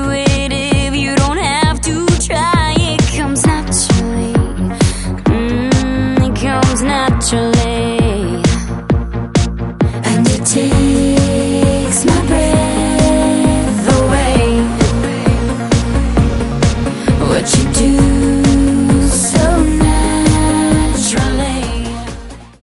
it if you don't have to try. It comes naturally. It comes naturally.